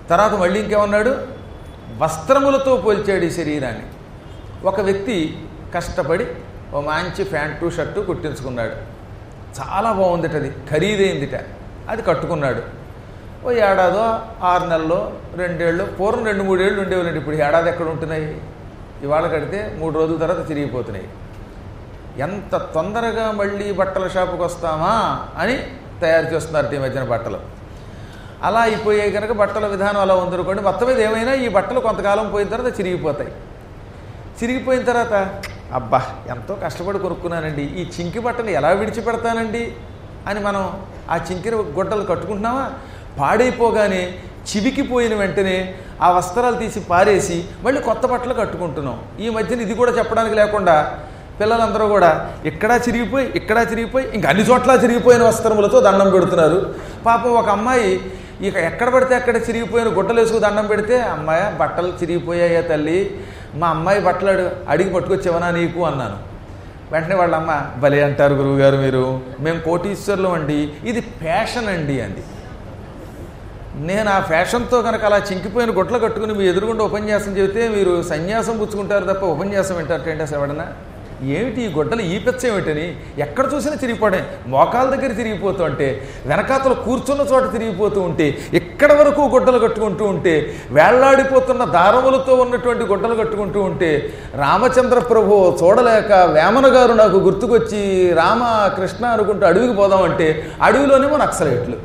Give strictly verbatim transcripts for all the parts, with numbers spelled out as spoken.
తర్వాత మళ్ళీ ఇంకేమన్నాడు, వస్త్రములతో పోల్చాడు ఈ శరీరాన్ని. ఒక వ్యక్తి కష్టపడి ఓ మంచి ప్యాంటు షర్టు కుట్టించుకున్నాడు, చాలా బాగుందిట, అది ఖరీదైందిట, అది కట్టుకున్నాడు. ఓ ఏడాదో ఆరు నెలల్లో రెండేళ్ళు, పూర్వం రెండు మూడేళ్ళు ఉండేవాళ్ళండి, ఇప్పుడు ఏడాది ఎక్కడ ఉంటున్నాయి, ఇవాళ కడితే మూడు రోజుల తర్వాత చిరిగిపోతున్నాయి. ఎంత తొందరగా మళ్ళీ బట్టల షాపుకి వస్తామా అని తయారు చేస్తున్నారు ఈ మధ్యన బట్టలు. అలా అయిపోయాయి కనుక బట్టల విధానం అలా ఉందనుకోండి. మొత్తం మీద ఏమైనా ఈ బట్టలు కొంతకాలం పోయిన తర్వాత చిరిగిపోతాయి. చిరిగిపోయిన తర్వాత అబ్బా ఎంతో కష్టపడి కొనుక్కున్నానండి, ఈ చింకి బట్టలు ఎలా విడిచిపెడతానండి అని మనం ఆ చింకిన గుడ్డలు కట్టుకుంటున్నామా, పాడైపోగానే చివికిపోయిన వెంటనే ఆ వస్త్రాలు తీసి పారేసి మళ్ళీ కొత్త బట్టలు కట్టుకుంటున్నాం. ఈ మధ్యన ఇది కూడా చెప్పడానికి లేకుండా పిల్లలందరూ కూడా ఇక్కడా చిరిగిపోయి ఇక్కడా చిరిగిపోయి ఇంకా అన్ని చోట్ల చిరిగిపోయిన వస్త్రములతో దండం పెడుతున్నారు. పాపం ఒక అమ్మాయి ఇక ఎక్కడ పడితే అక్కడ చిరిగిపోయిన గుడ్డలు వేసుకు దండం పెడితే, అమ్మాయి బట్టలు చిరిగిపోయాయా తల్లి, మా అమ్మాయి బట్టలు అడుగు అడిగి పట్టుకొచ్చేవనా నీకు అన్నాను. వెంటనే వాళ్ళమ్మ, భలే అంటారు గురువుగారు మీరు, మేము కోటీశ్వర్లు అండి, ఇది ఫ్యాషన్ అండి అంది. నేను ఆ ఫ్యాషన్తో కనుక అలా చింకిపోయిన గుట్టలు కట్టుకుని మీ ఎదురుగుండా ఉపన్యాసం చెబితే మీరు సన్యాసం పుచ్చుకుంటారు తప్ప ఉపన్యాసం వింటారంటే అసలు ఎవడన్నా, ఏమిటి ఈ గుడ్డలు ఈ పెచ్చ ఏమిటని ఎక్కడ చూసినా తిరిగిపోవడం, మోకాల దగ్గర తిరిగిపోతూ ఉంటే, వెనకాతలు కూర్చున్న చోట తిరిగిపోతూ ఉంటే, ఎక్కడ వరకు గుడ్డలు కట్టుకుంటూ ఉంటే, వేళ్లాడిపోతున్న దారములతో ఉన్నటువంటి గుడ్డలు కట్టుకుంటూ ఉంటే, రామచంద్ర ప్రభు చూడలేక వేమన గారు నాకు గుర్తుకొచ్చి రామ కృష్ణ అనుకుంటూ అడవికి పోదామంటే అడవిలోనేమో నక్సలైట్లు.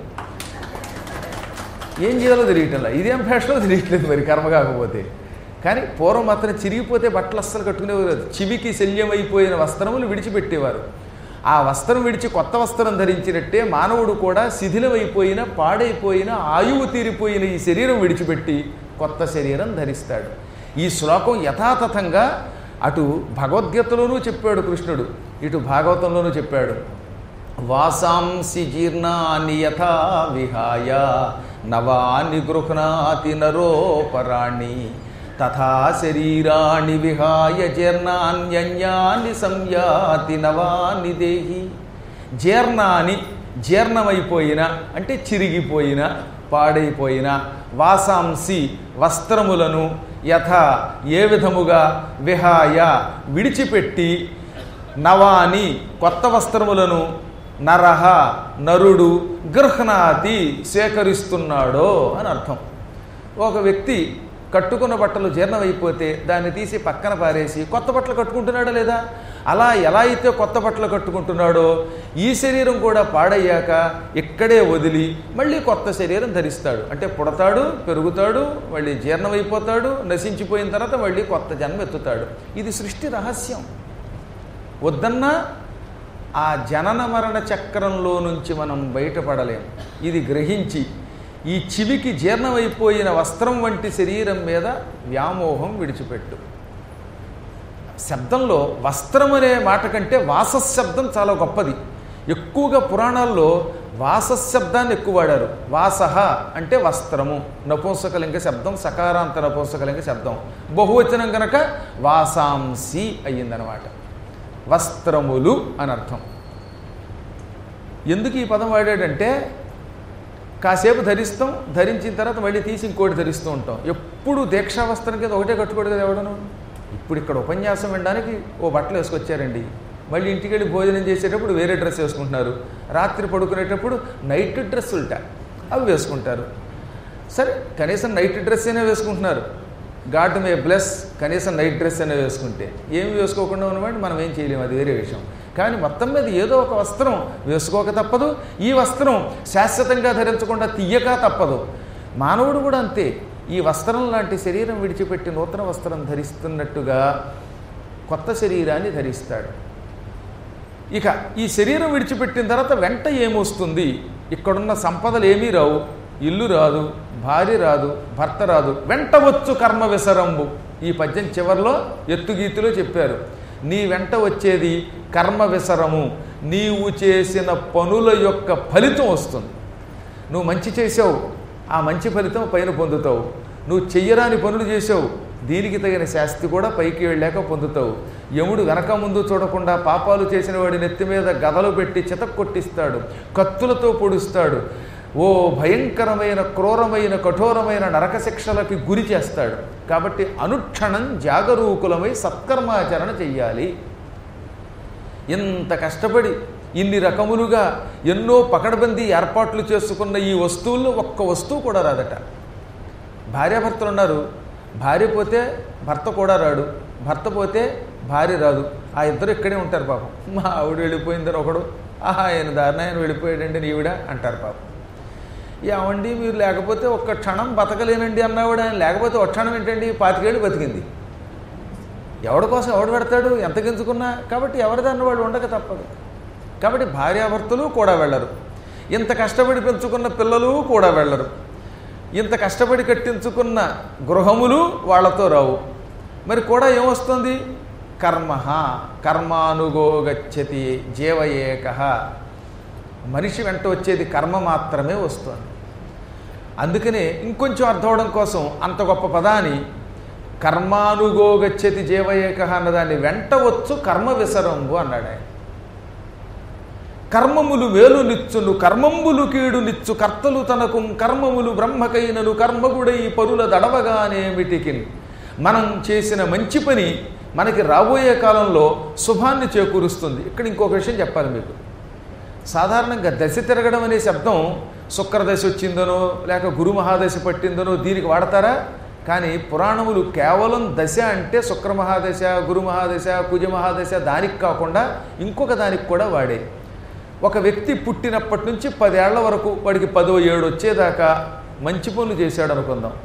ఏం చేయాలో తెలియటంలా, ఇదేం ఫ్యాషనో తెలియట్లేదు మరి కర్మ కాకపోతే. కానీ పూర్వం మాత్రం చిరిగిపోతే బట్టలు అస్సలు కట్టుకునేవారు, చివికి శల్యమైపోయిన వస్త్రములు విడిచిపెట్టేవారు. ఆ వస్త్రం విడిచి కొత్త వస్త్రం ధరించినట్టే మానవుడు కూడా శిథిలమైపోయిన పాడైపోయిన ఆయువు తీరిపోయిన ఈ శరీరం విడిచిపెట్టి కొత్త శరీరం ధరిస్తాడు. ఈ శ్లోకం యథాతథంగా అటు భగవద్గీతలోనూ చెప్పాడు కృష్ణుడు, ఇటు భాగవతంలోనూ చెప్పాడు. వాసాంసి జీర్ణాని యథా విహాయ నవాని గృహ్ణాతి నరోపరాణి తథా శరీరాణి విహాయ జీర్ణాన్యన్యాని సంయాతి నవాని దేహి. జీర్ణాని జీర్ణమైపోయిన అంటే చిరిగిపోయిన పాడైపోయిన, వాసాంసి వస్త్రములను, యథ ఏ విధముగా, విహాయ విడిచిపెట్టి, నవాని కొత్త వస్త్రములను, నరహ నరుడు, గృహ్ణాతి స్వీకరిస్తున్నాడో అని అర్థం. ఒక వ్యక్తి కట్టుకున్న బట్టలు జీర్ణమైపోతే దాన్ని తీసి పక్కన పారేసి కొత్త బట్టలు కట్టుకుంటున్నాడా లేదా? అలా ఎలా అయితే కొత్త బట్టలు కట్టుకుంటున్నాడో ఈ శరీరం కూడా పాడయ్యాక ఇక్కడే వదిలి మళ్ళీ కొత్త శరీరం ధరిస్తాడు. అంటే పుడతాడు, పెరుగుతాడు, మళ్ళీ జీర్ణమైపోతాడు, నశించిపోయిన తర్వాత మళ్ళీ కొత్త జన్మ ఎత్తుతాడు. ఇది సృష్టి రహస్యం. వద్దన్నా ఆ జనన మరణ చక్రంలో నుంచి మనం బయటపడలేం. ఇది గ్రహించి ఈ చివికి జీర్ణమైపోయిన వస్త్రం వంటి శరీరం మీద వ్యామోహం విడిచిపెట్టు. శబ్దంలో వస్త్రం అనే మాట కంటే వాసశబ్దం చాలా గొప్పది. ఎక్కువగా పురాణాల్లో వాసశబ్దాన్ని ఎక్కువ వాడారు. వాసహ అంటే వస్త్రము, నపుంసకలింగ శబ్దం, సకారాంత నపుంసకలింగ శబ్దం. బహువచనం కనుక వాసాంసి అయ్యిందనమాట. వస్త్రములు అని అర్థం. ఎందుకు ఈ పదం వాడాడంటే, కాసేపు ధరిస్తాం, ధరించిన తర్వాత మళ్ళీ తీసి ఇంకోటి ధరిస్తూ ఉంటాం. ఎప్పుడు దీక్షావస్త్రం కింద ఒకటే కట్టుకోడు కదా ఎవడను. ఇప్పుడు ఇక్కడ ఉపన్యాసం వినడానికి ఓ బట్టలు వేసుకొచ్చారండి, మళ్ళీ ఇంటికి వెళ్ళి భోజనం చేసేటప్పుడు వేరే డ్రెస్ వేసుకుంటున్నారు, రాత్రి పడుకునేటప్పుడు నైట్ డ్రెస్ ఉల్టా అవి వేసుకుంటారు. సరే కనీసం నైట్ డ్రెస్ అయినా వేసుకుంటున్నారు, గాడ్ మే బ్లెస్, కనీసం నైట్ డ్రెస్ అయినా వేసుకుంటే. ఏమి వేసుకోకుండా ఉన్నవాడిని మనం ఏం చేయలేము, అది వేరే విషయం. కానీ మొత్తం మీద ఏదో ఒక వస్త్రం వేసుకోక తప్పదు. ఈ వస్త్రం శాశ్వతంగా ధరించకుండా తీయక తప్పదు. మానవుడు కూడా అంతే. ఈ వస్త్రం లాంటి శరీరం విడిచిపెట్టి నూతన వస్త్రం ధరిస్తున్నట్టుగా కొత్త శరీరాన్ని ధరిస్తాడు. ఇక ఈ శరీరం విడిచిపెట్టిన తర్వాత వెంట ఏమొస్తుంది? ఇక్కడున్న సంపదలు ఏమీ రావు, ఇల్లు రాదు, భార్య రాదు, భర్త రాదు, వెంట వచ్చు కర్మ విసరంబు. ఈ పద్యం చివరిలో ఎత్తుగీతిలో చెప్పారు. నీ వెంట వచ్చేది కర్మ విసరము, నీవు చేసిన పనుల యొక్క ఫలితం వస్తుంది. నువ్వు మంచి చేసావు, ఆ మంచి ఫలితం పైన పొందుతావు. నువ్వు చెయ్యరాని పనులు చేసావు, దీనికి తగిన శాస్తి కూడా పైకి వెళ్ళాక పొందుతావు. యముడు వెనక ముందు చూడకుండా పాపాలు చేసిన వాడి నెత్తి మీద గదలు పెట్టి చితక్ కొట్టిస్తాడు, కత్తులతో పొడుస్తాడు, ఓ భయంకరమైన క్రూరమైన కఠోరమైన నరక శిక్షలకి గురి చేస్తాడు. కాబట్టి అనుక్షణం జాగరూకులమై సత్కర్మాచరణ చెయ్యాలి. ఇంత కష్టపడి ఇన్ని రకములుగా ఎన్నో పకడ్బందీ ఏర్పాట్లు చేసుకున్న ఈ వస్తువుల్లో ఒక్క వస్తువు కూడా రాదట. భార్యాభర్తలు ఉన్నారు, భార్య పోతే భర్త కూడా రాడు, భర్త పోతే భార్య రాదు. ఆ ఇద్దరు ఇక్కడే ఉంటారు పాపం. మా ఆవిడ వెళ్ళిపోయిందని ఒకడు, ఆహా ఆయన దారిన ఆయన వెళ్ళిపోయాడండి నీవిడ అంటారు పాపం. ఏమండి మీరు లేకపోతే ఒక్క క్షణం బతకలేనండి అన్నావిడ, ఆయన లేకపోతే ఒక క్షణం ఏంటండి పాతికేళ్ళు బతికింది. ఎవడి కోసం ఎవడు పెడతాడు ఎంత గింజుకున్నా. కాబట్టి ఎవరిదాన్ని వాడు ఉండక తప్పదు. కాబట్టి భార్యాభర్తలు కూడా వెళ్ళరు, ఇంత కష్టపడి పెంచుకున్న పిల్లలు కూడా వెళ్ళరు, ఇంత కష్టపడి కట్టించుకున్న గృహములు వాళ్లతో రావు. మరి కూడా ఏమొస్తుంది? కర్మ కర్మానుగో గచ్చతి జీవయేక. మనిషి వెంట వచ్చేది కర్మ మాత్రమే వస్తుంది. అందుకనే ఇంకొంచెం అర్థం అవడం కోసం అంత గొప్ప పదాన్ని కర్మానుగో గచ్చతి జీవయేక అన్నదాన్ని వెంట వచ్చు కర్మ విసరంబు అన్నాడు ఆయన. కర్మములు వేలు నిచ్చును కర్మంబులు కీడు నిచ్చు కర్తలు తనకు కర్మములు బ్రహ్మకైనను కర్మగుడై పరుల దడవగానేమిటికి. మనం చేసిన మంచి పని మనకి రాబోయే కాలంలో శుభాన్ని చేకూరుస్తుంది. ఇక్కడ ఇంకొక విషయం చెప్పాలి మీకు. సాధారణంగా దశ తిరగడం అనే శబ్దం శుక్రదశ వచ్చిందనో లేక గురు మహాదశ పట్టిందనో దీనికి వాడతారా? కానీ పురాణములు కేవలం దశ అంటే శుక్ర మహాదశ, గురు మహాదశ, కుజ మహాదశ దానికి కాకుండా ఇంకొక దానికి కూడా వాడే. ఒక వ్యక్తి పుట్టినప్పటి నుంచి పదేళ్ల వరకు వాడికి పదో ఏడు వచ్చేదాకా మంచి పనులు చేశాడు అనుకుందాం.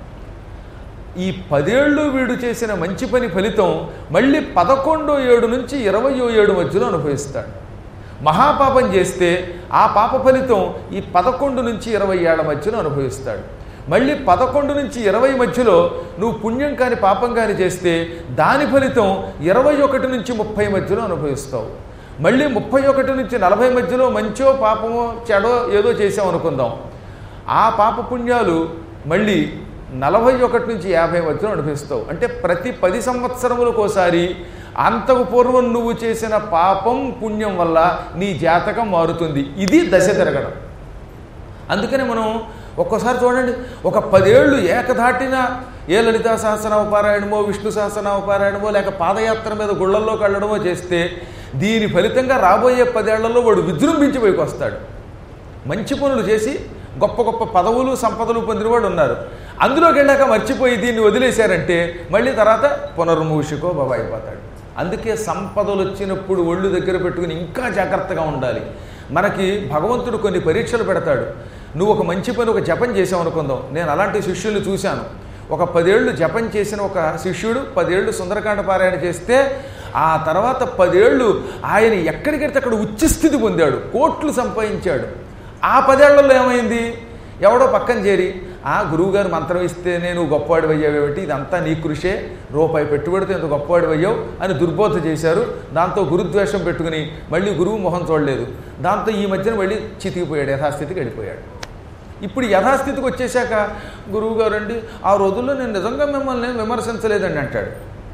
ఈ పదేళ్ళు వీడు చేసిన మంచి పని ఫలితం మళ్ళీ పదకొండో ఏడు నుంచి ఇరవయో ఏడు మధ్యలో అనుభవిస్తాడు. మహాపాపం చేస్తే ఆ పాప ఫలితం ఈ పదకొండు నుంచి ఇరవై ఏళ్ల మధ్యలో అనుభవిస్తాడు. మళ్ళీ పదకొండు నుంచి ఇరవై మధ్యలో నువ్వు పుణ్యం కాని పాపం కాని చేస్తే దాని ఫలితం ఇరవై ఒకటి నుంచి ముప్పై మధ్యలో అనుభవిస్తావు. మళ్ళీ ముప్పై ఒకటి నుంచి నలభై మధ్యలో మంచో పాపమో చెడో ఏదో చేసాం అనుకుందాం. ఆ పాప పుణ్యాలు మళ్ళీ నలభై ఒకటి నుంచి యాభై మధ్యలో అనిపిస్తావు. అంటే ప్రతి పది సంవత్సరములకోసారి అంతకు పూర్వం నువ్వు చేసిన పాపం పుణ్యం వల్ల నీ జాతకం మారుతుంది. ఇది దశ తిరగడం. అందుకని మనం ఒక్కోసారి చూడండి, ఒక పదేళ్ళు ఏకధాటిన ఏ లలితా సహస్రనామ పారాయణమో విష్ణు సహస్రనామ పారాయణమో లేక పాదయాత్ర మీద గుళ్ళల్లోకి వెళ్ళడమో చేస్తే దీని ఫలితంగా రాబోయే పదేళ్లలో వాడు విజృంభించిపోయికి వస్తాడు. మంచి పనులు చేసి గొప్ప గొప్ప పదవులు సంపదలు పొందినవాడు ఉన్నారు. అందులోకి వెళ్ళాక మర్చిపోయి దీన్ని వదిలేశారంటే మళ్ళీ తర్వాత పునర్మూషికో బాబా అయిపోతాడు. అందుకే సంపదలు వచ్చినప్పుడు ఒళ్ళు దగ్గర పెట్టుకుని ఇంకా జాగ్రత్తగా ఉండాలి. మనకి భగవంతుడు కొన్ని పరీక్షలు పెడతాడు. నువ్వు ఒక మంచి పని ఒక జపం చేసావు అనుకుందాం. నేను అలాంటి శిష్యులు చూశాను. ఒక పదేళ్ళు జపం చేసిన ఒక శిష్యుడు పదేళ్ళు సుందరకాండ పారాయణ చేస్తే ఆ తర్వాత పదేళ్ళు ఆయన ఎక్కడికెడితే అక్కడ ఉచ్చస్థితి పొందాడు, కోట్లు సంపాదించాడు. ఆ పదేళ్లలో ఏమైంది? ఎవడో పక్కన చేరి ఆ గురువుగారు మంత్రం ఇస్తే నేను గొప్పవాడి అయ్యావేమిటి, ఇదంతా నీ కృషే, రూపాయి పెట్టుబడితే ఇంత గొప్పవాడి అయ్యావు అని దుర్బోధ చేశారు. దాంతో గురుద్వేషం పెట్టుకుని మళ్ళీ గురువు మొహం చూడలేదు. దాంతో ఈ మధ్యన మళ్ళీ చితికిపోయాడు, యథాస్థితికి వెళ్ళిపోయాడు. ఇప్పుడు యథాస్థితికి వచ్చేశాక గురువుగారు అండి ఆ రోజుల్లో నేను నిజంగా మిమ్మల్ని విమర్శించలేదండి అంటాడు.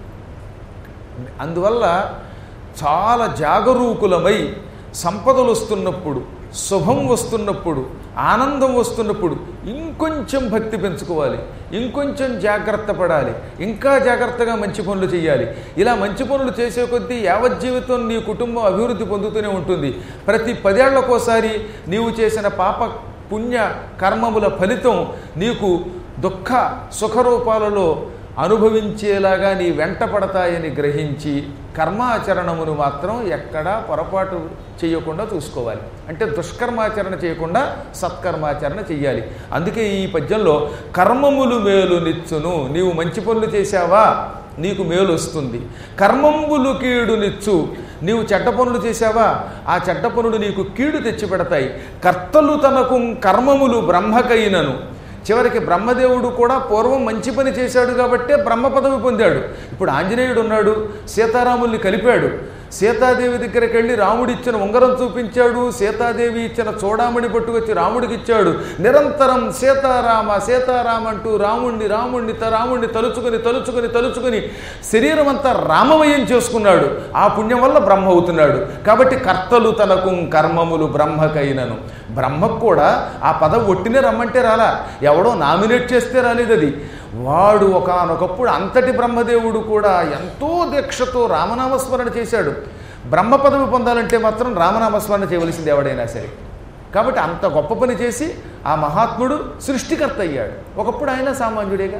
అందువల్ల చాలా జాగరూకులమై సంపదలు వస్తున్నప్పుడు, శుభం వస్తున్నప్పుడు, ఆనందం వస్తున్నప్పుడు ఇంకొంచెం భక్తి పెంచుకోవాలి, ఇంకొంచెం జాగ్రత్త పడాలి, ఇంకా జాగ్రత్తగా మంచి పనులు చేయాలి. ఇలా మంచి పనులు చేసే కొద్దీ యావజ్జీవితం నీ కుటుంబం అభివృద్ధి పొందుతూనే ఉంటుంది. ప్రతి పదేళ్లకోసారి నీవు చేసిన పాప పుణ్య కర్మముల ఫలితం నీకు దుఃఖ సుఖరూపాలలో అనుభవించేలాగా నీ వెంట పడతాయని గ్రహించి కర్మాచరణమును మాత్రం ఎక్కడా పొరపాటు చేయకుండా చూసుకోవాలి. అంటే దుష్కర్మాచరణ చేయకుండా సత్కర్మాచరణ చెయ్యాలి. అందుకే ఈ పద్యంలో కర్మములు మేలు నిచ్చును, నీవు మంచి పనులు చేశావా నీకు మేలు వస్తుంది. కర్మంబులు కీడు నిచ్చు, నీవు చెడ్డ పనులు చేశావా ఆ చెడ్డ పనులు నీకు కీడు తెచ్చిపెడతాయి. కర్తలు తనకు కర్మములు బ్రహ్మకైనను, చివరికి బ్రహ్మదేవుడు కూడా పూర్వం మంచి పని చేశాడు కాబట్టే బ్రహ్మ పదవి పొందాడు. ఇప్పుడు ఆంజనేయుడు ఉన్నాడు, సీతారాముల్ని కలిపాడు. సీతాదేవి దగ్గరికి వెళ్ళి రాముడు ఇచ్చిన ఉంగరం చూపించాడు, సీతాదేవి ఇచ్చిన చూడామణి పట్టుకొచ్చి రాముడికి ఇచ్చాడు. నిరంతరం సీతారామ సీతారామ అంటూ రాముణ్ణి రాముణ్ణి రాముణ్ణి తలుచుకొని తలుచుకొని తలుచుకొని శరీరం అంతా రామమయం చేసుకున్నాడు. ఆ పుణ్యం వల్ల బ్రహ్మ అవుతున్నాడు. కాబట్టి కర్తలు తనకు కర్మములు బ్రహ్మకైనను. బ్రహ్మకు కూడా ఆ పదవి ఒట్టినే రమ్మంటే రాలా, ఎవడో నామినేట్ చేస్తే రాలేదు. అది వాడు ఒకానొకప్పుడు అంతటి బ్రహ్మదేవుడు కూడా ఎంతో దీక్షతో రామనామస్మరణ చేశాడు. బ్రహ్మ పదవి పొందాలంటే మాత్రం రామనామస్మరణ చేయవలసింది ఎవడైనా సరే. కాబట్టి అంత గొప్ప పని చేసి ఆ మహాత్ముడు సృష్టికర్త అయ్యాడు. ఒకప్పుడు ఆయన సామాన్యుడేగా.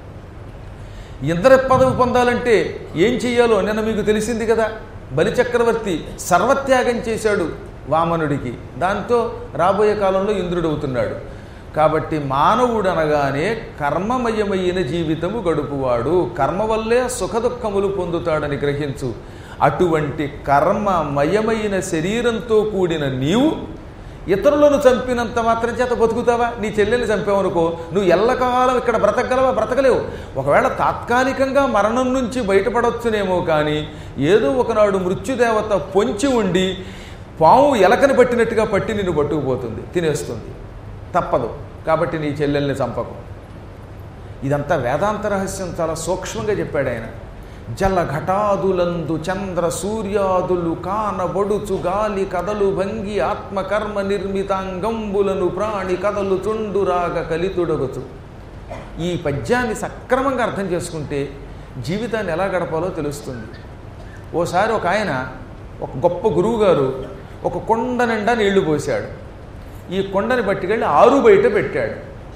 ఇంద్ర పదవి పొందాలంటే ఏం చెయ్యాలో నిన్న మీకు తెలిసింది కదా. బలిచక్రవర్తి సర్వత్యాగం చేశాడు వామనుడికి. దాంతో రాబోయే కాలంలో ఇంద్రుడు అవుతున్నాడు. కాబట్టి మానవుడు అనగానే కర్మమయమైన జీవితము గడుపువాడు, కర్మ వల్లే సుఖదుఖములు పొందుతాడని గ్రహించు. అటువంటి కర్మమయమైన శరీరంతో కూడిన నీవు ఇతరులను చంపినంత మాత్రం చేత బతుకుతావా? నీ చెల్లెల్ని చంపావనుకో, నువ్వు ఎల్లకాలం ఇక్కడ బ్రతకగలవా? బ్రతకలేవు. ఒకవేళ తాత్కాలికంగా మరణం నుంచి బయటపడవచ్చునేమో, కానీ ఏదో ఒకనాడు మృత్యుదేవత పొంచి ఉండి పాము ఎలకని పట్టినట్టుగా పట్టి నిన్ను పట్టుకుపోతుంది, తినేస్తుంది. తప్పదు. కాబట్టి నీ చెల్లెల్ని చంపకు. ఇదంతా వేదాంత రహస్యం చాలా సూక్ష్మంగా చెప్పాడు ఆయన. జల ఘటాదులందు చంద్ర సూర్యాదులు కానబొడుచు గాలి కదలు భంగి ఆత్మకర్మ నిర్మితాంగంబులను ప్రాణి కదలు చుండురాగ కలితుడగచు. ఈ పద్యాన్ని సక్రమంగా అర్థం చేసుకుంటే జీవితాన్ని ఎలా గడపాలో తెలుస్తుంది. ఓసారి ఒక ఆయన, ఒక గొప్ప గురువుగారు ఒక కొండ నిండా నీళ్లు పోశాడు. ఈ కొండని పట్టుకెళ్ళి ఆరు బయట పెట్టాడు.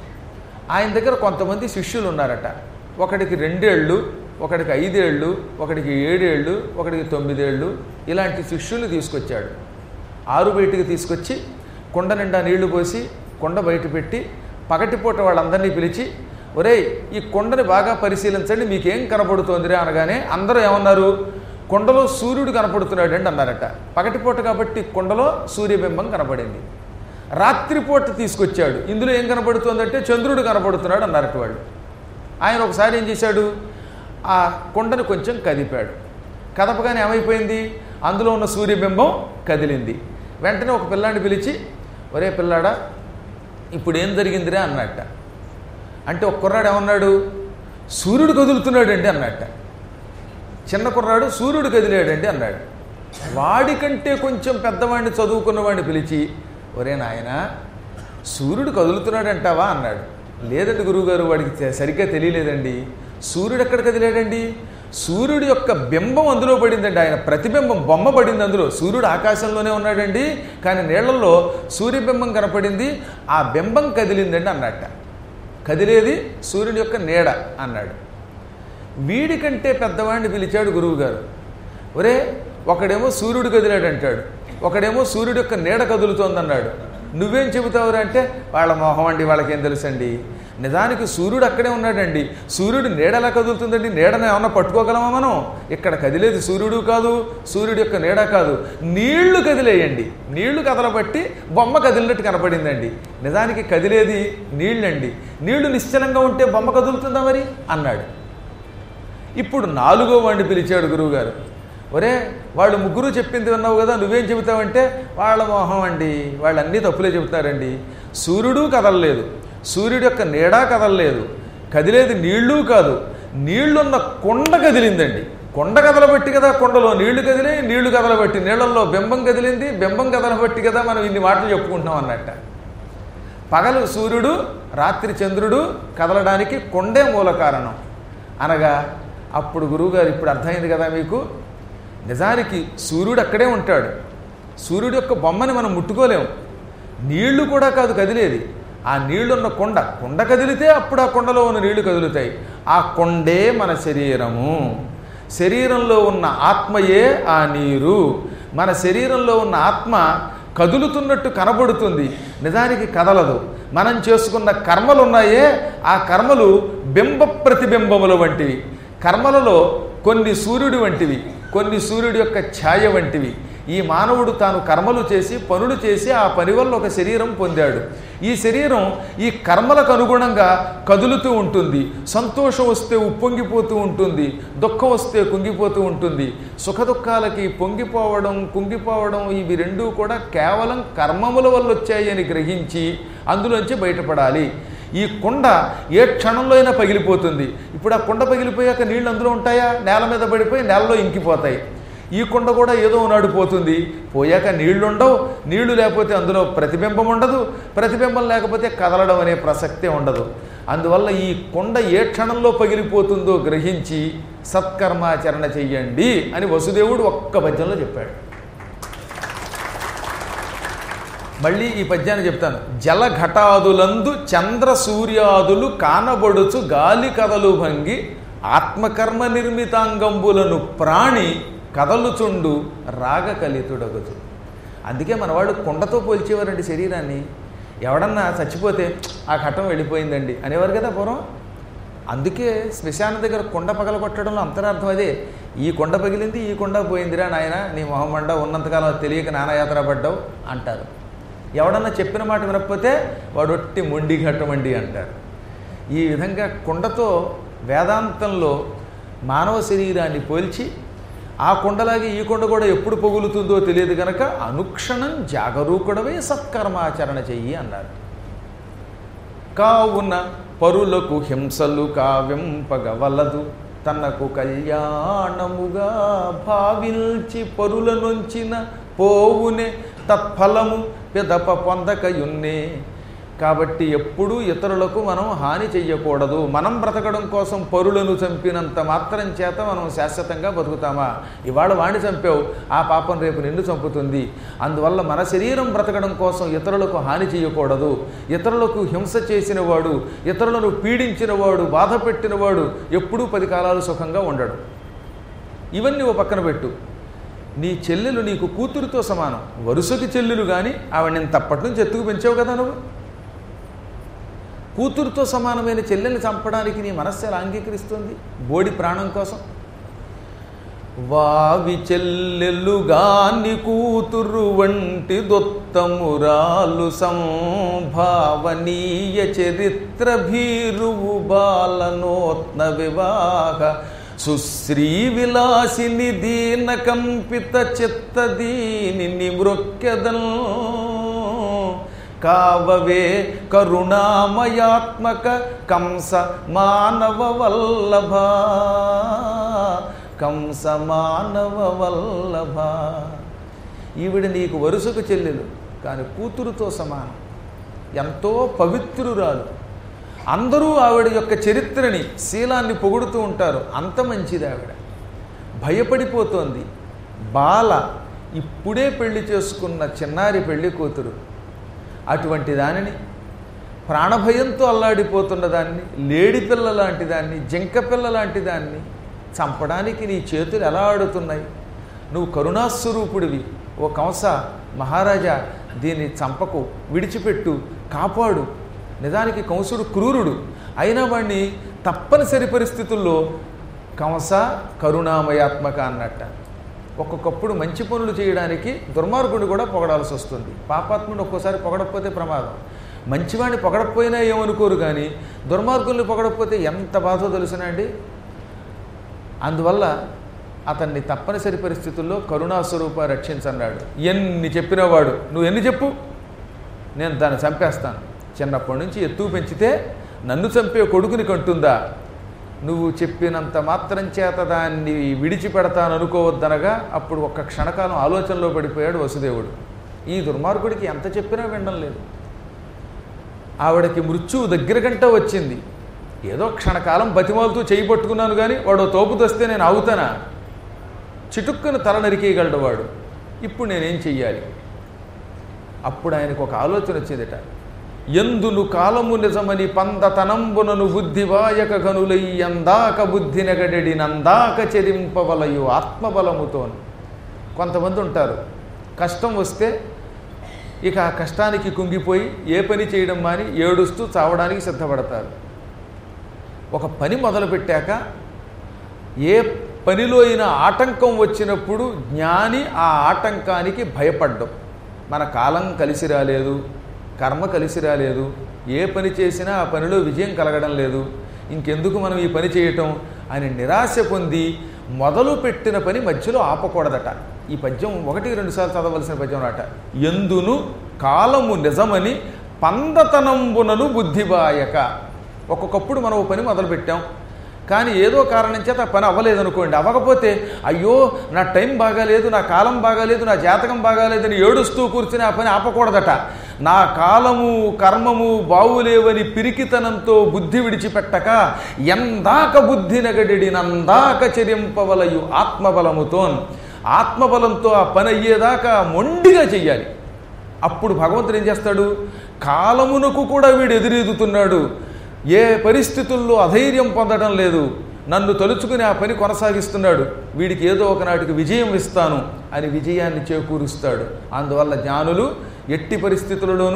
ఆయన దగ్గర కొంతమంది శిష్యులు ఉన్నారట. ఒకడికి రెండేళ్ళు, ఒకడికి ఐదేళ్ళు, ఒకడికి ఏడేళ్ళు, ఒకడికి తొమ్మిదేళ్ళు, ఇలాంటి శిష్యుల్ని తీసుకొచ్చాడు. ఆరు బయటికి తీసుకొచ్చి కొండ నిండా నీళ్లు పోసి కొండ బయట పెట్టి పగటిపూట వాళ్ళందరినీ పిలిచి, ఒరేయ్ ఈ కొండని బాగా పరిశీలించండి, మీకేం కనపడుతోందిరా అనగానే అందరూ ఏమన్నారు? కొండలో సూర్యుడు కనపడుతున్నాడు అండి అన్నారట. పగటిపూట కాబట్టి కొండలో సూర్యబింబం కనపడింది. రాత్రిపూట తీసుకొచ్చాడు, ఇందులో ఏం కనపడుతుందంటే చంద్రుడు కనపడుతున్నాడు అన్నారట వాళ్ళు. ఆయన ఒకసారి ఏం చేశాడు? ఆ కొండను కొంచెం కదిపాడు. కదపగానే ఏమైపోయింది? అందులో ఉన్న సూర్యబింబం కదిలింది. వెంటనే ఒక పిల్లాడిని పిలిచి, ఒరే పిల్లాడా ఇప్పుడు ఏం జరిగిందిరా అన్నట్ట. అంటే ఒక కుర్రాడు ఏమన్నాడు? సూర్యుడు కదులుతున్నాడండి అన్నట్ట. చిన్న కుర్రాడు సూర్యుడు కదిలాడండి అన్నాడు. వాడికంటే కొంచెం పెద్దవాడిని చదువుకున్నవాడిని పిలిచి, ఒరే నాయన సూర్యుడు కదులుతున్నాడంటావా అన్నాడు. లేదండి గురువుగారు, వాడికి సరిగ్గా తెలియలేదండి. సూర్యుడు ఎక్కడ కదిలాడండి? సూర్యుడు యొక్క బింబం అందులో పడిందండి. ఆయన ప్రతిబింబం బొమ్మ పడింది అందులో. సూర్యుడు ఆకాశంలోనే ఉన్నాడండి, కానీ నీళ్లలో సూర్యబింబం కనపడింది, ఆ బింబం కదిలిందండి అన్నట్ట. కదిలేది సూర్యుడి యొక్క నీడ అన్నాడు. వీడికంటే పెద్దవాడిని పిలిచాడు గురువుగారు. ఒరే ఒకడేమో సూర్యుడు కదిలాడు అంటాడు, ఒకడేమో సూర్యుడు యొక్క నీడ కదులుతోందన్నాడు. నువ్వేం చెబుతావురా అంటే, వాళ్ళ మొహం అండి, వాళ్ళకేం తెలుసండి. నిజానికి సూర్యుడు అక్కడే ఉన్నాడండి. సూర్యుడు నీడ ఎలా కదులుతుందండి? నీడను ఏమన్నా పట్టుకోగలమా మనం? ఇక్కడ కదిలేది సూర్యుడు కాదు, సూర్యుడు యొక్క నీడ కాదు, నీళ్లు కదిలేయండి. నీళ్లు కదలబట్టి బొమ్మ కదిలినట్టు కనపడిందండి. నిజానికి కదిలేది నీళ్ళండి. నీళ్లు నిశ్చలంగా ఉంటే బొమ్మ కదులుతుందా మరి అన్నాడు. ఇప్పుడు నాలుగో వాడిని పిలిచాడు గురువుగారు. ఒరే వాళ్ళు ముగ్గురు చెప్పింది విన్నావు కదా, నువ్వేం చెబుతావంటే, వాళ్ళ మోహం అండి, వాళ్ళు అన్నీ తప్పులే చెబుతారండి. సూర్యుడు కదలలేదు, సూర్యుడు యొక్క నీడా కదలలేదు, కదిలేది నీళ్ళు కాదు, నీళ్లున్న కొండ కదిలిందండి. కొండ కదలబట్టి కదా కొండలో నీళ్లు కదిలే, నీళ్లు కదలబట్టి నీళ్లలో బింబం కదిలింది, బింబం కదలబట్టి కదా మనం ఇన్ని మాటలు చెప్పుకుంటున్నాం అన్నట్ట. పగలు సూర్యుడు, రాత్రి చంద్రుడు కదలడానికి కొండే మూల కారణం అనగా, అప్పుడు గురువుగారు ఇప్పుడు అర్థమైంది కదా మీకు, నిజానికి సూర్యుడు అక్కడే ఉంటాడు. సూర్యుడు యొక్క బొమ్మని మనం ముట్టుకోలేము. నీళ్లు కూడా కాదు కదిలేది, ఆ నీళ్లున్న కొండ. కొండ కదిలితే అప్పుడు ఆ కొండలో ఉన్న నీళ్లు కదులుతాయి. ఆ కొండే మన శరీరము. శరీరంలో ఉన్న ఆత్మయే ఆ నీరు. మన శరీరంలో ఉన్న ఆత్మ కదులుతున్నట్టు కనబడుతుంది, నిజానికి కదలదు. మనం చేసుకున్న కర్మలు ఉన్నాయే, ఆ కర్మలు బింబ ప్రతిబింబముల వంటివి. కర్మలలో కొన్ని సూర్యుడి వంటివి, కొన్ని సూర్యుడి యొక్క ఛాయ వంటివి. ఈ మానవుడు తాను కర్మలు చేసి పనులు చేసి ఆ పని వల్ల ఒక శరీరం పొందాడు. ఈ శరీరం ఈ కర్మలకు అనుగుణంగా కదులుతూ ఉంటుంది. సంతోషం వస్తే ఉప్పొంగిపోతూ ఉంటుంది, దుఃఖం వస్తే కుంగిపోతూ ఉంటుంది. సుఖదుఖాలకి పొంగిపోవడం కుంగిపోవడం ఇవి రెండూ కూడా కేవలం కర్మముల వల్ల వచ్చాయి అని గ్రహించి అందులోంచి బయటపడాలి. ఈ కుండ ఏ క్షణంలో అయినా పగిలిపోతుంది. ఇప్పుడు ఆ కుండ పగిలిపోయాక నీళ్ళు అందులో ఉంటాయా? నేల మీద పడిపోయి నేలలో ఇంకిపోతాయి. ఈ కుండ కూడా ఏదో నాడు పోతుంది, పోయాక నీళ్లు ఉండవు. నీళ్లు లేకపోతే అందులో ప్రతిబింబం ఉండదు, ప్రతిబింబం లేకపోతే కదలడం అనే ప్రసక్తే ఉండదు. అందువల్ల ఈ కుండ ఏ క్షణంలో పగిలిపోతుందో గ్రహించి సత్కర్మాచరణ చెయ్యండి అని వసుదేవుడు ఒక్క పద్యంలో చెప్పాడు. మళ్ళీ ఈ పద్యాన్ని చెప్తాను. జలఘటాదులందు చంద్ర సూర్యాదులు కానబడుచు గాలి కదలు భంగి ఆత్మకర్మ నిర్మితాంగంబులను ప్రాణి కదలుచుండు రాగ కలితుడగదు. అందుకే మనవాడు కుండతో పోల్చేవారండి శరీరాన్ని. ఎవడన్నా చచ్చిపోతే ఆ ఘటం వెళ్ళిపోయిందండి అనేవారు కదా పూర్వం. అందుకే శ్మశానం దగ్గర కుండ పగల కొట్టడంలో అంతరార్థం అదే. ఈ కొండ పగిలింది, ఈ కొండ పోయిందిరా నాయన, నీ మొహమండ ఉన్నంతకాలం తెలియక నానాయాత్ర పడ్డావు అంటారు. ఎవడన్నా చెప్పిన మాట వినకపోతే వాడు ఒట్టి మొండి ఘట్టమండి అంటారు. ఈ విధంగా కుండతో వేదాంతంలో మానవ శరీరాన్ని పోల్చి ఆ కుండలాగే ఈ కొండ కూడా ఎప్పుడు పగులుతుందో తెలియదు కనుక అనుక్షణం జాగరూకుడవే సత్కర్మాచరణ చెయ్యి అన్నారు. కావున పరులకు హింసలు కావింపగవలదు, తనకు కళ్యాణముగా భావించి పరుల నొంచిన పోవునే తత్ఫలము పిదప పొందకయున్నే. కాబట్టి ఎప్పుడూ ఇతరులకు మనం హాని చెయ్యకూడదు. మనం బ్రతకడం కోసం పరులను చంపినంత మాత్రం చేత మనం శాశ్వతంగా బతుకుతామా? ఇవాళ వాణ్ణి చంపావు, ఆ పాపం రేపు నిన్ను చంపుతుంది. అందువల్ల మన శరీరం బ్రతకడం కోసం ఇతరులకు హాని చేయకూడదు. ఇతరులకు హింస చేసినవాడు, ఇతరులను పీడించినవాడు, బాధ పెట్టినవాడు ఎప్పుడూ పది కాలాలు సుఖంగా ఉండడు. ఇవన్నీ ఓ పక్కన పెట్టు. నీ చెల్లెలు నీకు కూతురుతో సమానం, వరుసకి చెల్లెలు కానీ ఆవిడ నేను తప్పటి నుంచి ఎత్తుకు పెంచావు కదా నువ్వు. కూతురుతో సమానమైన చెల్లెల్ని చంపడానికి నీ మనస్సు ఎలా అంగీకరిస్తుంది? బోడి ప్రాణం కోసం. వావి చెల్లెలుగాని కూతురు వంటి దొత్తమురాలు సంభావనీయ చరిత్ర భీరువు బాలనోత్న వివాహ సుశ్రీ విలాసిని దీన కంపిత చిత్త దీని మృక్యదన్ కావవే కరుణామయాత్మక కంస మానవ వల్లభ కంస మానవ వల్లభ. ఈవిడ నీకు వరుసకు చెల్లెలు కానీ కూతురుతో సమానం, ఎంతో పవిత్రురాలు. అందరూ ఆవిడ యొక్క చరిత్రని, శీలాన్ని పొగుడుతూ ఉంటారు. అంత మంచిది ఆవిడ. భయపడిపోతోంది. బాల ఇప్పుడే పెళ్లి చేసుకున్న చిన్నారి పెళ్లి కూతురు. అటువంటి దానిని, ప్రాణభయంతో అల్లాడిపోతున్న దాన్ని, లేడి పిల్ల లాంటి దాన్ని, జింక పిల్ల లాంటి దాన్ని చంపడానికి నీ చేతులు ఎలా ఆడుతున్నాయి? నువ్వు కరుణాస్వరూపుడివి. ఓ కంస మహారాజా, దీన్ని చంపకు, విడిచిపెట్టు, కాపాడు. నిజానికి కంసుడు క్రూరుడు అయినా వాడిని తప్పనిసరి పరిస్థితుల్లో కంస కరుణామయాత్మక అన్నట్ట. ఒక్కొక్కప్పుడు మంచి పనులు చేయడానికి దుర్మార్గుడిని కూడా పొగడాల్సి వస్తుంది. పాపాత్ముడు ఒక్కోసారి పొగడకపోతే ప్రమాదం. మంచివాడిని పొగడకపోయినా ఏమనుకోరు, కానీ దుర్మార్గుల్ని పొగడకపోతే ఎంత బాధో తెలుసునా అండి. అందువల్ల అతన్ని తప్పనిసరి పరిస్థితుల్లో కరుణాస్వరూప రక్షించన్నాడు. ఎన్ని చెప్పినవాడు, నువ్వు ఎన్ని చెప్పు, నేను దాన్ని చంపేస్తాను. చిన్నప్పటి నుంచి ఎత్తు పెంచితే నన్ను చంపే కొడుకుని కంటుందా? నువ్వు చెప్పినంత మాత్రం చేత దాన్ని విడిచిపెడతాను అనుకోవద్దనగా అప్పుడు ఒక్క క్షణకాలం ఆలోచనలో పడిపోయాడు వసుదేవుడు. ఈ దుర్మార్గుడికి ఎంత చెప్పినా వినడం లేదు. ఆవిడకి మృత్యువు దగ్గర గంట వచ్చింది. ఏదో క్షణకాలం బతిమాలుతూ చేయి పట్టుకున్నాను కానీ వాడు తోపు తెస్తే నేను ఆగుతానా? చిటుక్కును తల నరికేయగలడు వాడు. ఇప్పుడు నేనేం చెయ్యాలి? అప్పుడు ఆయనకు ఒక ఆలోచన వచ్చేదట. ఎందును కాలము నిజమని పందతనంబునను బుద్ధివాయక గనులై అందాక బుద్ధి నెగడెడి నందాక చెరింపవలయు ఆత్మబలముతోను. కొంతమంది ఉంటారు, కష్టం వస్తే ఇక ఆ కష్టానికి కుంగిపోయి ఏ పని చేయడం మాని ఏడుస్తూ చావడానికి సిద్ధపడతారు. ఒక పని మొదలుపెట్టాక ఏ పనిలో అయిన ఆటంకం వచ్చినప్పుడు జ్ఞాని ఆ ఆటంకానికి భయపడ్డం. మన కాలం కలిసి రాలేదు, కర్మ కలిసి రాలేదు, ఏ పని చేసినా ఆ పనిలో విజయం కలగడం లేదు, ఇంకెందుకు మనం ఈ పని చేయటం అని నిరాశ పొంది మొదలుపెట్టిన పని మధ్యలో ఆపకూడదట. ఈ పద్యం ఒకటి రెండు సార్లు చదవలసిన పద్యం అట. ఎందును కాలము నిజమని పందతనంబునను బుద్ధిబాయక. ఒక్కొక్కప్పుడు మనం ఓ పని మొదలుపెట్టాం, కానీ ఏదో కారణం చేత ఆ పని అవ్వలేదనుకోండి. అవ్వకపోతే అయ్యో నా టైం బాగాలేదు, నా కాలం బాగాలేదు, నా జాతకం బాగాలేదని ఏడుస్తూ కూర్చుని ఆ పని ఆపకూడదట. నా కాలము కర్మము బావులేవని పిరికితనంతో బుద్ధి విడిచిపెట్టక ఎందాక బుద్ధి నగడిడి నందాక చెరింపవలయు ఆత్మబలముతో, ఆత్మబలంతో ఆ పని అయ్యేదాకా మొండిగా చెయ్యాలి. అప్పుడు భగవంతుడు ఏం చేస్తాడు? కాలమునకు కూడా వీడు ఎదురెదుతున్నాడు, ఏ పరిస్థితుల్లో అధైర్యం పొందడం లేదు, నన్ను తలుచుకుని ఆ పని కొనసాగిస్తున్నాడు, వీడికి ఏదో ఒకనాటికి విజయం ఇస్తాను అని విజయాన్ని చేకూరుస్తాడు. అందువల్ల జ్ఞానులు ఎట్టి పరిస్థితులలోనూ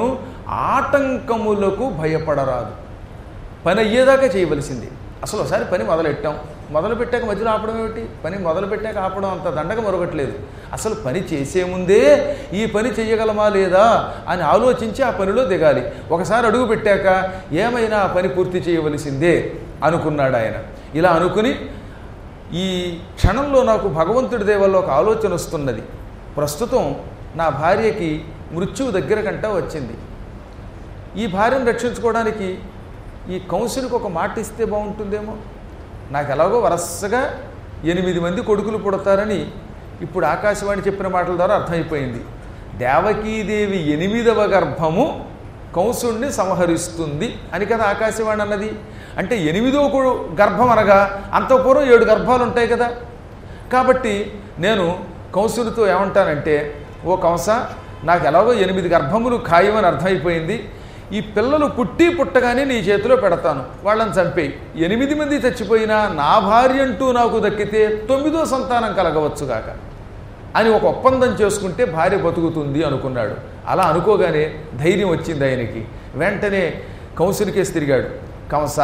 ఆటంకములకు భయపడరాదు. పని అయ్యేదాకా చేయవలసింది. అసలు ఒకసారి పని మొదలెట్టాం, మొదలు పెట్టాక మధ్యలో ఆపడం ఏమిటి? పని మొదలు పెట్టాక ఆపడం అంత దండగ మరొకట్లేదు. అసలు పని చేసే ముందే ఈ పని చేయగలమా లేదా అని ఆలోచించి ఆ పనిలో దిగాలి. ఒకసారి అడుగు పెట్టాక ఏమైనా ఆ పని పూర్తి చేయవలసిందే అనుకున్నాడు ఆయన. ఇలా అనుకుని ఈ క్షణంలో నాకు భగవంతుడి దేవల్ల ఒక ఆలోచన వస్తున్నది. ప్రస్తుతం నా భార్యకి మృత్యువు దగ్గర కంటా వచ్చింది. ఈ భార్యను రక్షించుకోవడానికి ఈ కౌన్సిల్కి ఒక మాట ఇస్తే బాగుంటుందేమో. నాకు ఎలాగో వరసగా ఎనిమిది మంది కొడుకులు పుడతారని ఇప్పుడు ఆకాశవాణి చెప్పిన మాటల ద్వారా అర్థమైపోయింది. దేవకీదేవి ఎనిమిదవ గర్భము కంసుణ్ణి సంహరిస్తుంది అని కదా ఆకాశవాణి అన్నది. అంటే ఎనిమిదో గర్భం అనగా అంతపూర్వం ఏడు గర్భాలు ఉంటాయి కదా. కాబట్టి నేను కంసుడితో ఏమంటానంటే, ఓ కంస, నాకు ఎలాగో ఎనిమిది గర్భములు ఖాయమని అర్థమైపోయింది, ఈ పిల్లలు పుట్టి పుట్టగానే నీ చేతిలో పెడతాను, వాళ్ళని చంపేయి. ఎనిమిది మంది చచ్చిపోయినా నా భార్య అంటూ నాకు దక్కితే తొమ్మిదో సంతానం కలగవచ్చుగాక అని ఒక ఒప్పందం చేసుకుంటే భార్య బతుకుతుంది అనుకున్నాడు. అలా అనుకోగానే ధైర్యం వచ్చింది ఆయనకి. వెంటనే కంసునికేసి తిరిగాడు. కంస,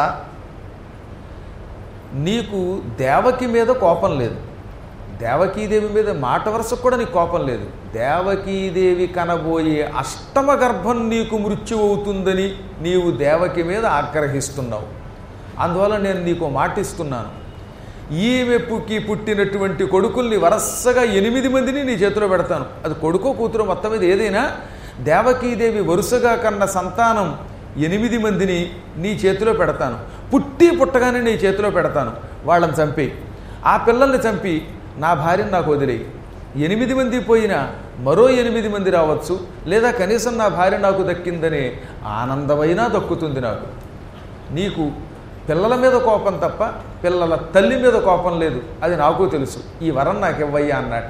నీకు దేవకి మీద కోపం లేదు, దేవకీదేవి మీద మాట వరుసకు కూడా నీకు కోపం లేదు. దేవకీదేవి కనబోయే అష్టమ గర్భం నీకు మృత్యు అవుతుందని నీవు దేవకి మీద ఆగ్రహిస్తున్నావు. అందువల్ల నేను నీకు మాటిస్తున్నాను, ఈమెప్పుకి పుట్టినటువంటి కొడుకుల్ని వరుసగా ఎనిమిది మందిని నీ చేతిలో పెడతాను. అది కొడుకో కూతురు మొత్తం మీద ఏదైనా, దేవకీదేవి వరుసగా కన్న సంతానం ఎనిమిది మందిని నీ చేతిలో పెడతాను. పుట్టి పుట్టగానే నీ చేతిలో పెడతాను, వాళ్ళని చంపి, ఆ పిల్లల్ని చంపి నా భార్యను నాకు వదిలేయి. ఎనిమిది మంది పోయినా మరో ఎనిమిది మంది రావచ్చు, లేదా కనీసం నా భార్య నాకు దక్కిందనే ఆనందమైనా దక్కుతుంది నాకు. నీకు పిల్లల మీద కోపం తప్ప పిల్లల తల్లి మీద కోపం లేదు, అది నాకు తెలుసు. ఈ వరం నాకు ఇవ్వయ్యా అన్నట్ట.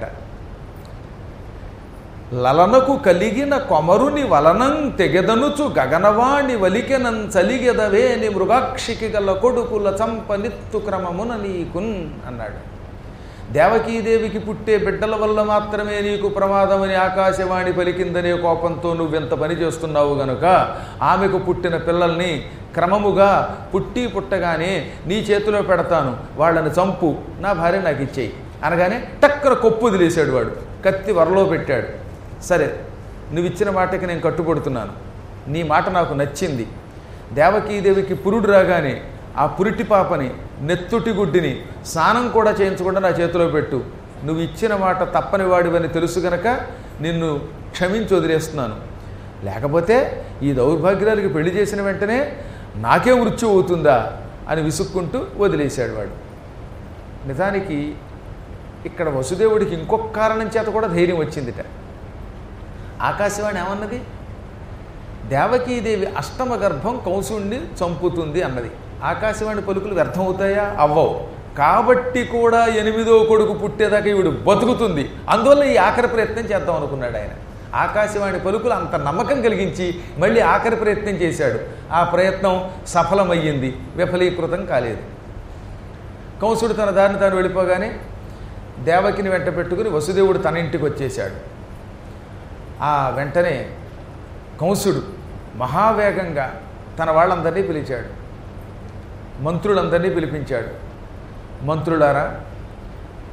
లలనకు కలిగిన కొమరుని వలనం తెగెదనుచు గగనవాణి వలికెనం చలిగెదవే ని మృగాక్షికి గల కొడుకుల చంపనిత్తు క్రమమున నీకున్ అన్నాడు. దేవకీదేవికి పుట్టే బిడ్డల వల్ల మాత్రమే నీకు ప్రమాదమని ఆకాశవాణి పలికిందనే కోపంతో నువ్వెంత పని చేస్తున్నావు గనుక ఆమెకు పుట్టిన పిల్లల్ని క్రమముగా పుట్టి పుట్టగానే నీ చేతిలో పెడతాను, వాళ్ళని చంపు, నా భార్య నాకు ఇచ్చేయి అనగానే టక్కన కొప్పు వదిలేశాడు వాడు. కత్తి వరలో పెట్టాడు. సరే, నువ్వు ఇచ్చిన మాటకి నేను కట్టుబడుతున్నాను, నీ మాట నాకు నచ్చింది. దేవకీదేవికి పురుడు రాగానే ఆ పురిటి పాపని, నెత్తుటి గుడ్డిని స్నానం కూడా చేయించకుండా నా చేతిలో పెట్టు. నువ్వు ఇచ్చిన మాట తప్పని వాడివని తెలుసు గనక నిన్ను క్షమించి వదిలేస్తున్నాను. లేకపోతే ఈ దౌర్భాగ్యాలకి పెళ్లి చేసిన వెంటనే నాకే మృత్యు అవుతుందా అని విసుక్కుంటూ వదిలేశాడు వాడు. నిజానికి ఇక్కడ వసుదేవుడికి ఇంకొక కారణం చేత కూడా ధైర్యం వచ్చిందిట. ఆకాశవాణి ఏమన్నది? దేవకీదేవి అష్టమ గర్భం కంసుణ్ణి చంపుతుంది అన్నది. ఆకాశవాణి పలుకులు వ్యర్థమవుతాయా? అవ్వవు. కాబట్టి కూడా ఎనిమిదో కొడుకు పుట్టేదాకా ఈవిడు బతుకుతుంది, అందువల్ల ఈ ఆఖరి ప్రయత్నం చేద్దాం అనుకున్నాడు ఆయన. ఆకాశవాణి పలుకులు అంత నమ్మకం కలిగించి మళ్ళీ ఆఖరి ప్రయత్నం చేశాడు. ఆ ప్రయత్నం సఫలమయ్యింది, విఫలీకృతం కాలేదు. కంసుడు తన దారిని తాను వెళ్ళిపోగానే దేవకిని వెంట పెట్టుకుని వసుదేవుడు తన ఇంటికి వచ్చేశాడు. ఆ వెంటనే కంసుడు మహావేగంగా తన వాళ్ళందరినీ పిలిచాడు, మంత్రులందరినీ పిలిపించాడు. మంత్రులారా,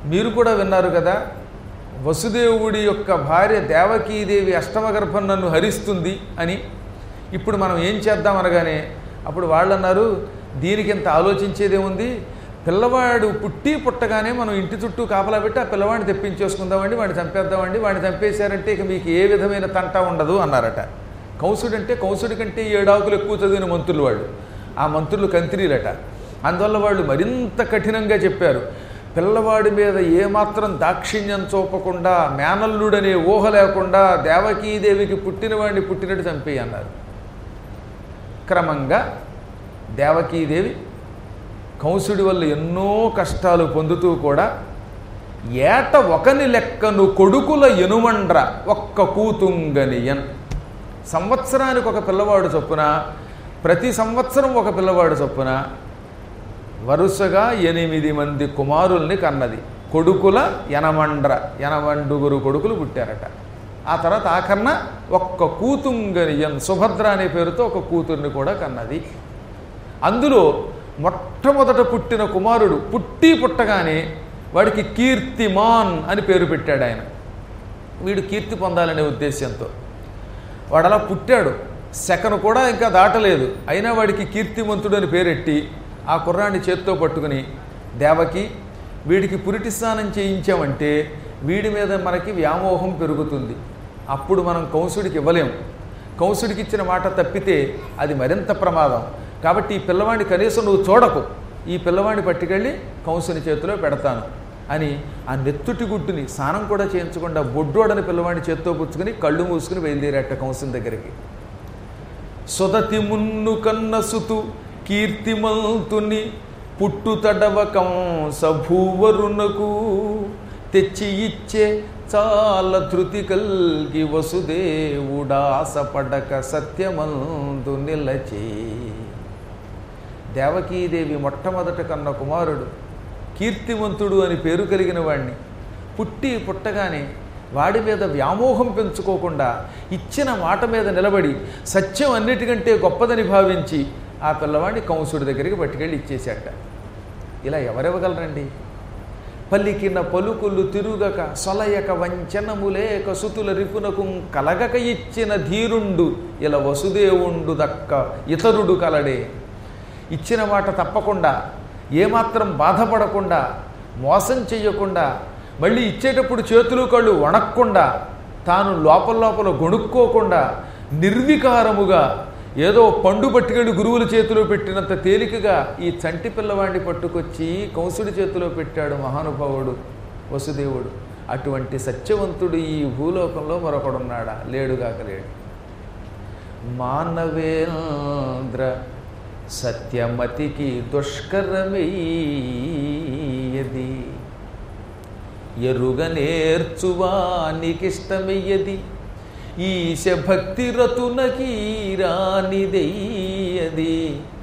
మీరు కూడా విన్నారు కదా, వసుదేవుడి యొక్క భార్య దేవకీదేవి అష్టమగర్భం నన్ను హరిస్తుంది అని. ఇప్పుడు మనం ఏం చేద్దాం అనగానే అప్పుడు వాళ్ళు అన్నారు, దీనికి ఇంత ఆలోచించేదేముంది, పిల్లవాడు పుట్టి పుట్టగానే మనం ఇంటి చుట్టూ కాపలా పెట్టి ఆ పిల్లవాడిని తెప్పించేసుకుందామండి, వాడిని చంపేద్దామండి, వాడిని చంపేశారంటే ఇక మీకు ఏ విధమైన తంట ఉండదు అన్నారట. కంసుడు అంటే కంసుడి కంటే ఏడాకులు ఎక్కువ చదివిన మంత్రులు వాళ్ళు, ఆ మంత్రులు కంత్రీలట. అందువల్ల వాళ్ళు మరింత కఠినంగా చెప్పారు, పిల్లవాడి మీద ఏమాత్రం దాక్షిణ్యం చూపకుండా, మేనల్లుడనే ఊహ లేకుండా దేవకీదేవికి పుట్టినవాడిని పుట్టినట్టు చంపేయి అన్నారు. క్రమంగా దేవకీదేవి కంసుడి వల్ల ఎన్నో కష్టాలు పొందుతూ కూడా ఏట ఒకని లెక్కను కొడుకుల ఎనుమండ్ర ఒక్క కూతుంగనియన్, సంవత్సరానికి ఒక పిల్లవాడు చొప్పున, ప్రతి సంవత్సరం ఒక పిల్లవాడు చొప్పున వరుసగా ఎనిమిది మంది కుమారుల్ని కన్నది. కొడుకుల యనమండ్ర, యనమండుగురు కొడుకులు పుట్టారట. ఆ తర్వాత ఆఖరణ ఒక్క కూతుంగనియన్, సుభద్ర అనే పేరుతో ఒక కూతుర్ని కూడా కన్నది. అందులో మొట్టమొదట పుట్టిన కుమారుడు పుట్టి పుట్టగానే వాడికి కీర్తిమాన్ అని పేరు పెట్టాడు ఆయన. వీడు కీర్తి పొందాలనే ఉద్దేశంతో వాడు అలా పుట్టాడు. సెకను కూడా ఇంకా దాటలేదు, అయినా వాడికి కీర్తిమంతుడు అని పేరెట్టి ఆ కుర్రాన్ని చేత్తో పట్టుకుని, దేవకి వీడికి పురిటి స్నానం చేయించామంటే వీడి మీద మనకి వ్యామోహం పెరుగుతుంది, అప్పుడు మనం కంసుడికి ఇవ్వలేం, కంసుడికి ఇచ్చిన మాట తప్పితే అది మరింత ప్రమాదం, కాబట్టి ఈ పిల్లవాడిని కనీసం నువ్వు చూడకు, ఈ పిల్లవాడిని పట్టుకెళ్ళి కంసుని చేతిలో పెడతాను అని ఆ నెత్తుటి గుడ్డుని స్నానం కూడా చేయించకుండా బొడ్డోడని పిల్లవాడిని చేత్తో పుచ్చుకుని కళ్ళు మూసుకుని బయలుదేరట కంసుని దగ్గరికి. సుదతి మున్ను కన్న సుతు కీర్తిమంతుని పుట్టు తడవ కంసభూవరునకు తెచ్చి ఇచ్చే చాలా ధృతి కల్గి వసుదేవుడాసపడక సత్యమందు నిలచే. దేవకీదేవి మొట్టమొదట కన్న కుమారుడు కీర్తివంతుడు అని పేరు కలిగిన వాడిని పుట్టి పుట్టగానే వాడి మీద వ్యామోహం పెంచుకోకుండా ఇచ్చిన మాట మీద నిలబడి సత్యం అన్నిటికంటే గొప్పదని భావించి ఆ పిల్లవాడిని కంసుడి దగ్గరికి పట్టుకెళ్ళి ఇచ్చేశాట. ఇలా ఎవరెవగలరండి? పల్లికిన పలుకులు తిరుగక సొలయక వంచనములేక సుతుల రిపునకు కలగక ఇచ్చిన ధీరుండు ఇలా వసుదేవుండు దక్క ఇతరుడు కలడే. ఇచ్చిన మాట తప్పకుండా, ఏమాత్రం బాధపడకుండా, మోసం చెయ్యకుండా, మళ్ళీ ఇచ్చేటప్పుడు చేతులు కళ్ళు వణక్కుండా, తాను లోపల లోపల గొణుక్కోకుండా నిర్వికారముగా ఏదో పండు పట్టుకెళ్ళి గురువుల చేతిలో పెట్టినంత తేలికగా ఈ చంటి పిల్లవాడిని పట్టుకొచ్చి కంసుడి చేతిలో పెట్టాడు మహానుభావుడు వసుదేవుడు. అటువంటి సత్యవంతుడు ఈ భూలోకంలో మరొకడున్నాడా? లేడుగాక లేడు. మానవేంద్ర సత్యమతికి దుష్కరమయ్యది, ఎరుగ నేర్చువానికిష్టమయ్యది, ఈశ భక్తి రతునకీరానిదయ్యది,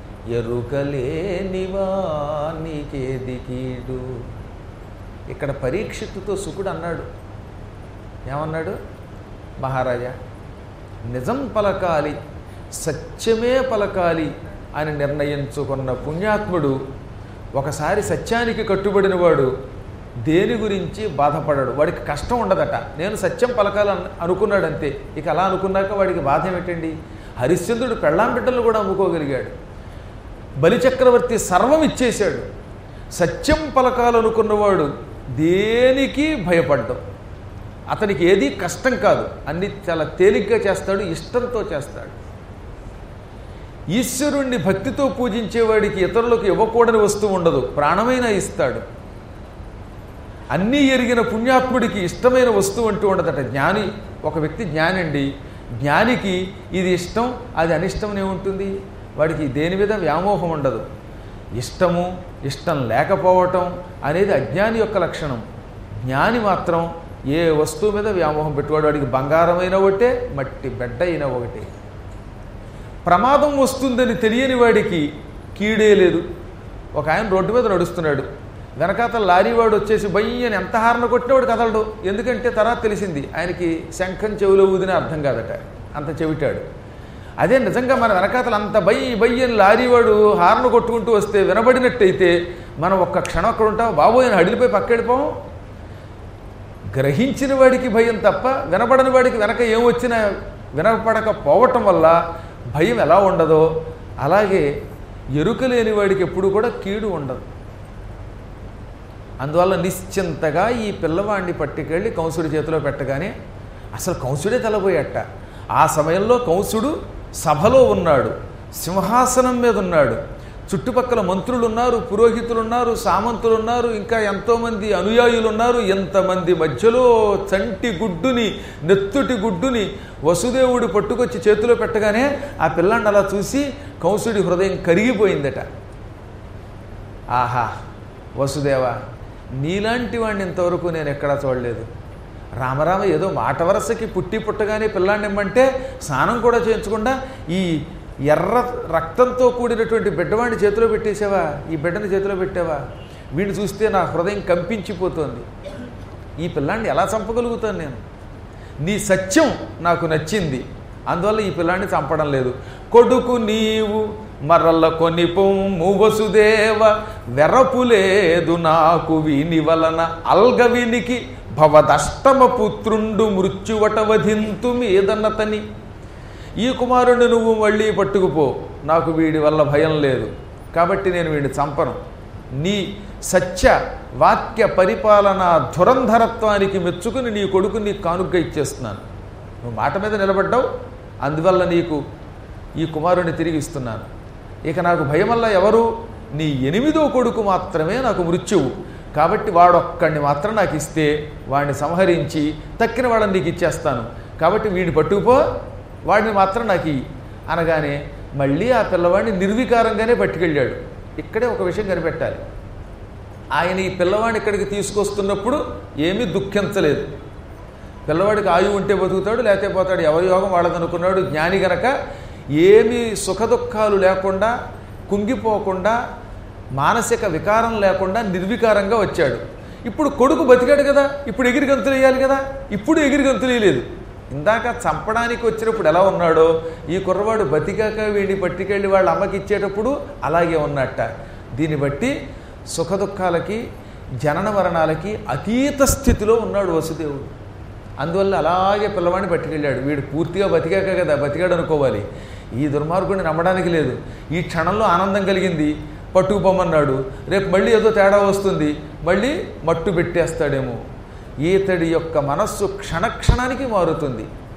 ఎరుకలేనివానికేది కీడు. ఇక్కడ పరీక్షితుతో శుకుడు అన్నాడు, ఏమన్నాడు? మహారాజా, నిజం పలకాలి, సత్యమే పలకాలి అని నిర్ణయించుకున్న పుణ్యాత్ముడు ఒకసారి సత్యానికి కట్టుబడిన వాడు దేని గురించి బాధపడాడు, వాడికి కష్టం ఉండదట. నేను సత్యం పలకాలని అనుకున్నాడంతే, ఇక అలా అనుకున్నాక వాడికి బాధ ఏమిటండి? హరిశ్చంద్రుడు పెళ్ళాం బిడ్డలను కూడా అమ్ముకోగలిగాడు, బలిచక్రవర్తి సర్వం ఇచ్చేశాడు. సత్యం పలకాలనుకున్నవాడు దేనికి భయపడ్డం, అతనికి ఏది కష్టం కాదు, అన్ని చాలా తేలిగ్గా చేస్తాడు, ఇష్టంతో చేస్తాడు. ఈశ్వరుణ్ణి భక్తితో పూజించేవాడికి ఇతరులకు ఇవ్వకూడని వస్తువు ఉండదు, ప్రాణమైనా ఇస్తాడు. అన్నీ ఎరిగిన పుణ్యాత్ముడికి ఇష్టమైన వస్తువు అంటూ ఉండదట. జ్ఞాని, ఒక వ్యక్తి జ్ఞాని అండి, జ్ఞానికి ఇది ఇష్టం అది అనిష్టమనే ఉంటుంది, వాడికి దేని మీద వ్యామోహం ఉండదు. ఇష్టము ఇష్టం లేకపోవటం అనేది అజ్ఞాని యొక్క లక్షణం. జ్ఞాని మాత్రం ఏ వస్తువు మీద వ్యామోహం పెట్టువాడు, వాడికి బంగారమైన ఒకటే, మట్టి బెడ్డ అయిన ఒకటే. ప్రమాదం వస్తుందని తెలియని వాడికి కీడే లేదు. ఒక ఆయన రోడ్డు మీద నడుస్తున్నాడు, వెనకాతల లారీ వాడు వచ్చేసి బయ్యని ఎంత హారన కొట్టినవాడు కదలడు. ఎందుకంటే తర్వాత తెలిసింది ఆయనకి శంఖం చెవిలో ఊదిన అర్థం కాదట, అంత చెవిటాడు. అదే నిజంగా మన వెనకాతలు అంత బయ్యి బయ్యని లారీవాడు హార్న్ కొట్టుకుంటూ వస్తే వినబడినట్టయితే మనం ఒక్క క్షణం అక్కడ ఉంటాం, బాబోయ్ అని అడిలిపోయి పక్కెళ్ళిపోం. గ్రహించిన వాడికి భయం తప్ప వినబడని వాడికి వెనక ఏం వచ్చినా వినపడకపోవటం వల్ల భయం ఎలా ఉండదో అలాగే ఎరుక లేని వాడికి ఎప్పుడు కూడా కీడు ఉండదు. అందువల్ల నిశ్చింతగా ఈ పిల్లవాడిని పట్టుకెళ్ళి కంసుడి చేతిలో పెట్టగానే అసలు కంసుడే తెలబోయట. ఆ సమయంలో కంసుడు సభలో ఉన్నాడు, సింహాసనం మీద ఉన్నాడు, చుట్టుపక్కల మంత్రులు ఉన్నారు, పురోహితులు ఉన్నారు, సామంతులు ఉన్నారు, ఇంకా ఎంతోమంది అనుయాయులు ఉన్నారు. ఎంతమంది మధ్యలో చంటి గుడ్డుని నెత్తుటి గుడ్డుని వసుదేవుడు పట్టుకొచ్చి చేతిలో పెట్టగానే ఆ పిల్లాన్ని అలా చూసి కంసుడి హృదయం కరిగిపోయిందట. ఆహా వసుదేవ, నీలాంటి వాడిని ఇంతవరకు నేను ఎక్కడా చూడలేదు. రామరామ ఏదో మాట వరసకి పుట్టి పుట్టగానే పిల్లాన్ని ఇమ్మంటే స్నానం కూడా చేయించకుండా ఈ ఎర్ర రక్తంతో కూడినటువంటి బిడ్డవాడిని చేతిలో పెట్టేసావా, ఈ బిడ్డని చేతిలో పెట్టావా? వీడిని చూస్తే నా హృదయం కంపించిపోతుంది. ఈ పిల్లాన్ని ఎలా చంపగలుగుతాను నేను? నీ సత్యం నాకు నచ్చింది, అందువల్ల ఈ పిల్లాన్ని చంపడం లేదు. కొడుకు నీవు మరల కొని పొమ్ము వసుదేవ, వెరపులేదు నాకు వీని వలన అల్గవినికి భవదష్టమ పుత్రుండు మృత్యువట వధింతు మీదన్నతని. ఈ కుమారుణ్ణి నువ్వు మళ్ళీ పట్టుకుపో, నాకు వీడి వల్ల భయం లేదు, కాబట్టి నేను వీడిని చంపను. నీ సత్య వాక్య పరిపాలన ధురంధరత్వానికి మెచ్చుకుని నీ కొడుకు నీకు కానుగ్గా ఇచ్చేస్తున్నాను. నువ్వు మాట మీద నిలబడ్డావు, అందువల్ల నీకు ఈ కుమారుని తిరిగి ఇస్తున్నాను. ఇక నాకు భయం వల్ల ఎవరు? నీ ఎనిమిదో కొడుకు మాత్రమే నాకు మృత్యువు, కాబట్టి వాడొక్కడిని మాత్రం నాకు ఇస్తే వాడిని సంహరించి తక్కిన వాళ్ళని నీకు ఇచ్చేస్తాను, కాబట్టి వీడిని పట్టుకుపో, వాడిని మాత్రం నాకు అనగానే మళ్ళీ ఆ పిల్లవాడిని నిర్వికారంగానే పట్టుకెళ్ళాడు. ఇక్కడే ఒక విషయం కనిపెట్టాలి. ఆయన ఈ పిల్లవాడిని ఇక్కడికి తీసుకొస్తున్నప్పుడు ఏమీ దుఃఖించలేదు. పిల్లవాడికి ఆయువు ఉంటే బతుకుతాడు, లేకపోతే పోతాడు, ఎవరి యోగం వాళ్ళదనుకున్నాడు. జ్ఞాని గనక ఏమీ సుఖదుఖాలు లేకుండా, కుంగిపోకుండా, మానసిక వికారం లేకుండా నిర్వికారంగా వచ్చాడు. ఇప్పుడు కొడుకు బతికాడు కదా, ఇప్పుడు ఎగిరి గంతులు వేయాలి కదా, ఇప్పుడు ఎగిరి గంతులు వేయలేదు. ఇందాక చంపడానికి వచ్చినప్పుడు ఎలా ఉన్నాడో ఈ కుర్రవాడు బతికాక వీడిని పట్టుకెళ్ళి వాళ్ళ అమ్మకి ఇచ్చేటప్పుడు అలాగే ఉన్నట్ట. దీన్ని బట్టి సుఖదుఖాలకి జనన మరణాలకి అతీత స్థితిలో ఉన్నాడు వసుదేవుడు. అందువల్ల అలాగే పిల్లవాడిని పట్టుకెళ్ళాడు. వీడు పూర్తిగా బతికాక కదా బతికాడు అనుకోవాలి. ఈ దుర్మార్గుడిని నమ్మడానికి లేదు. ఈ క్షణంలో ఆనందం కలిగింది, పట్టుకుపోమన్నాడు. రేపు మళ్ళీ ఏదో తేడా వస్తుంది, మళ్ళీ మట్టు పెట్టేస్తాడేమో. ఈతడి యొక్క మనస్సు క్షణక్షణానికి మారుతుంది.